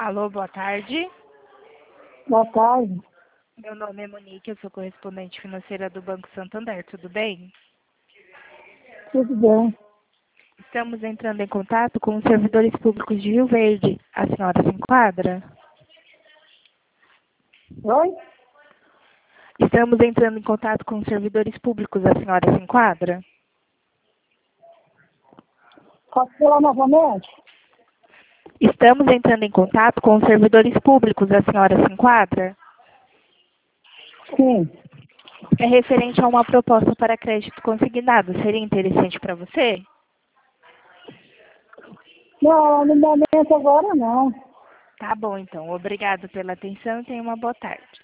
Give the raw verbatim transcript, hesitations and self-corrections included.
Alô, boa tarde. Boa tarde. Meu nome é Monique, eu sou correspondente financeira do Banco Santander, tudo bem? Tudo bem. Estamos entrando em contato com os servidores públicos de Rio Verde. A senhora se enquadra? Oi? Estamos entrando em contato com os servidores públicos. A senhora se enquadra? Posso falar novamente? Estamos entrando em contato com os servidores públicos. A senhora se enquadra? Sim. É referente a uma proposta para crédito consignado. Seria interessante para você? Não, no momento agora não. Tá bom, então. Obrigado pela atenção e tenha uma boa tarde.